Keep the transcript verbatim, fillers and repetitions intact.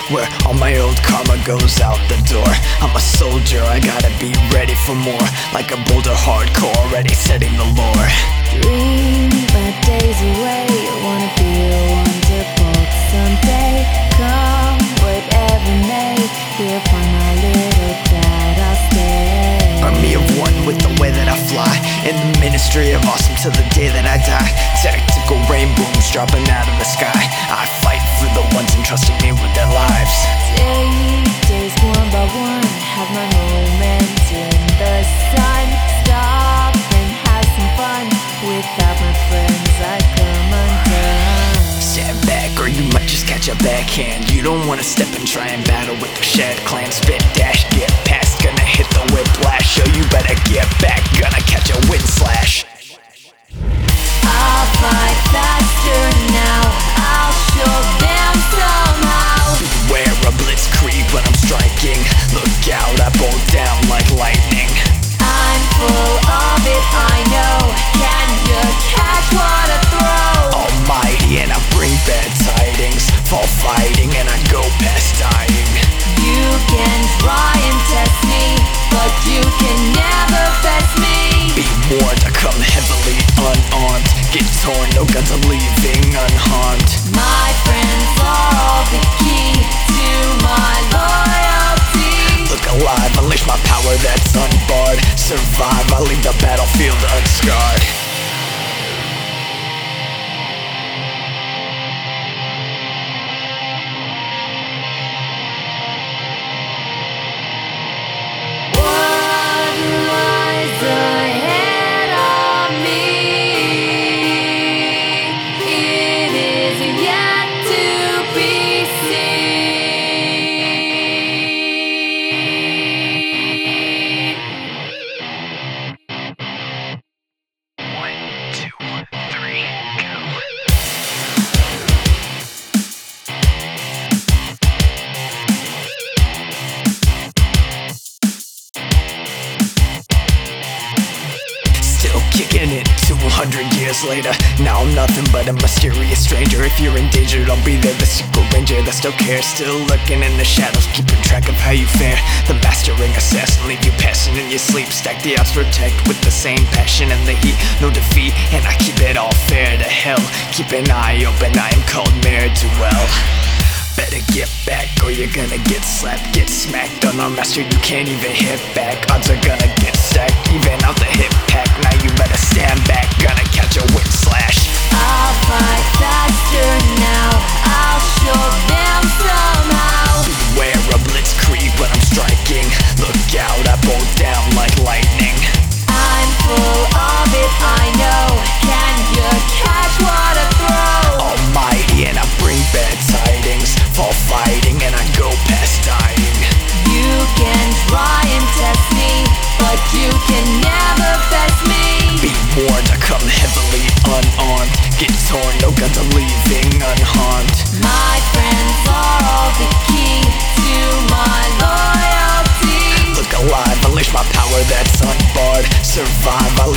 where all my old karma goes out the door. I'm a soldier, I gotta be ready for more, like a boulder hardcore, already setting the lore. Dream my days away, wanna be a wonderful someday. Come whatever may, here upon my little cloud I'll stay. Army of one with the way that I fly, in the ministry of awesome till the day that I die. Tactical rain booms dropping out of the sky. I fight for the ones entrusting me with their lives. Take days one by one, have my moment in the sun. Stop and have some fun, without my friends I come undone. Stand back or you might just catch a backhand. You don't wanna step and try and battle with the Shad Clan. Spit dash, get past, gonna hit the whiplash. So you better get back, gonna catch a wind slash. I'll fight faster now, I'll show them somehow. Beware a blitzkrieg when I'm striking. Look out, I bolt down like lightning. I'm full of it, I know. Can you catch what I throw? Almighty and I bring bad tidings. Fall fighting and I go past dying. You can try and test me, but you can never best me. Be warned, I come heavily unarmed. Get torn, no guns are leaving unharmed. My friends are all the key to my loyalty. Look alive, unleash my power that's unbarred. Survive, I leave the battlefield unscarred. Kicking it two hundred years later. Now I'm nothing but a mysterious stranger. If you're endangered, I'll be there, the secret ranger that still cares. Still lurking in the shadows, keeping track of how you fare. The mastering assassin, leave you passing in your sleep. Stack the odds, protect with the same passion and the heat. No defeat, and I keep it all fair to hell. Keep an eye open, I am called Ne'er do well. Better get back or you're gonna get slapped. Get smacked on our master, you can't even hit back. Odds are gonna get stacked, even out the hip pack. Now you better stand back, gonna catch a wind slash. I'll fight faster now, I'll show them somehow. Beware a blitzkrieg when I'm striking. Look out, I bolt down like lightning. I'm full of it, I know. Can you catch what I throw? Almighty and I bring bad tidings. Fall fighting and I go past dying. You can try and test me, but you can never best me. Be warned, I come heavily unarmed. Get torn, no guns are leaving unharmed. My friends are all the key to my loyalty. Look alive, unleash my power that's unbarred. Survive, I